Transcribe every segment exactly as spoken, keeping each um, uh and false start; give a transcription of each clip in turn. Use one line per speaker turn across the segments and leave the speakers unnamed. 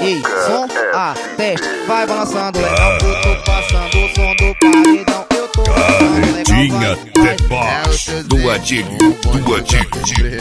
Ei, som, a teste, vai balançando legal. Eu tô passando o som do paredão. Eu tô balançando legal.
The Boss do Adilho, do Adilho.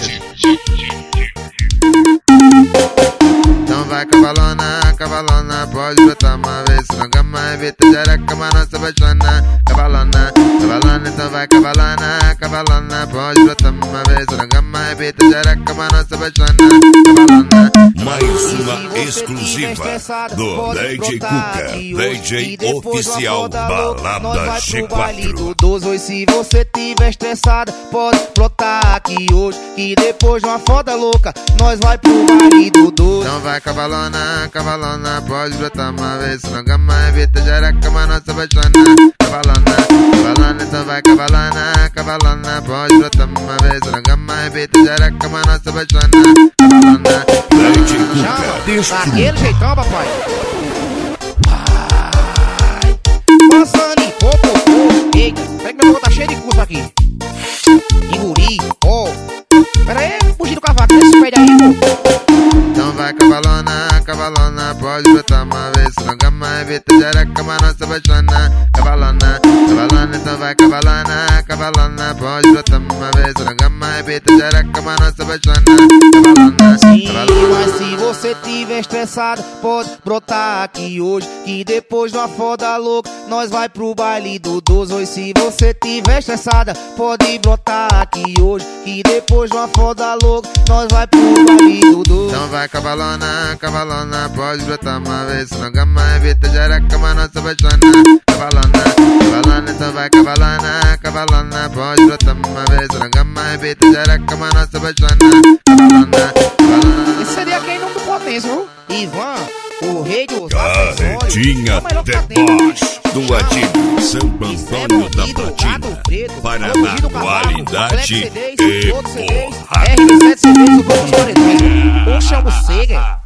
Então vai cavalona, cavalona, pode botar uma vez. Se não gama, evita jereca, mas não se apaixona. Cavalona, cavalona, então vai cavalona, cavalona, pode botar uma vez. Se não gama, evita jereca, mas não se apaixona. Cavalona.
Mais uma exclusiva do D J Cuca, D J oficial Balada G quatro.
Oi, se você tiver estressada, pode brotar aqui hoje, que depois de uma foda louca, nós vai pro baile do dois.
Então vai cavalona, cavalona, pode brotar uma vez. Se não gama, evita jereca, mas não se apaixona. Cavalona, cavalona, então vai cavalona, cavalona, pode brotar uma vez. Se não gama, evita jereca, mas não se apaixona. Cavalona.
D J Cuca,
daquele jeitão, papai. Vai passando em pouco. Eita, peraí que meu boca tá cheio de curso aqui. Enguri, ó. Oh. Pera aí, fugir do cavaco, deixa esse pé daí, pô.
Então vai cavalona, cavalona, pode botar uma vez. Se não gama, evita jereca, mas não se apaixona. Cavalona, cavalona, então vai cavalona, cavalona, pode botar uma vez. Se não gama, evita jereca, mas não se apaixona. Cavalona,
sim,
cavalona.
mas se você tiver estressado, pode brotar aqui hoje, que depois de uma foda louca, nós vai pro baile do doze. Oi, se você tiver estressada, pode brotar aqui hoje, que depois de uma foda louca, nós vai pro baile do doze.
Então vai cavalona, cavalona, pode brotar uma vez. Se não gama, evita jereca, mas não se apaixona. Cavalona, cavalona, então vai cavalona, cavalona, pode brotar uma vez. Se não gama, evita jereca, mas não se apaixona. Cavalona, cavalona.
Esse seria quem não potência, viu? Ivan, o rei dos
Carretinha The Boss do Adilho, Santo Antônio da Platina, Paraná, qualidade e porrada.
R sete C Ds, o Vamos Paredões. Puxa o Sega.